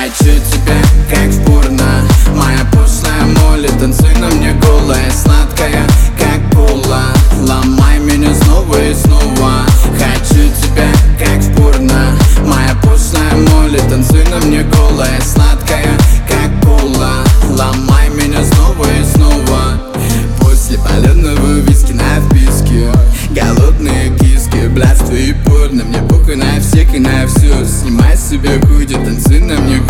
Хочу тебя, как в порно. Моя пошлая Молли, танцуй на мне голая, сладкая, как кола. Ломай меня снова и снова. Хочу тебя, как в порно. Моя пошлая Молли, танцуй на мне голая, сладкая, как кола. Ломай меня снова и снова. После полетного виски на вписке, голодные киски, блядство и порно. Мне похуй на всех и на все. Снимай себе худи, танцуй на мне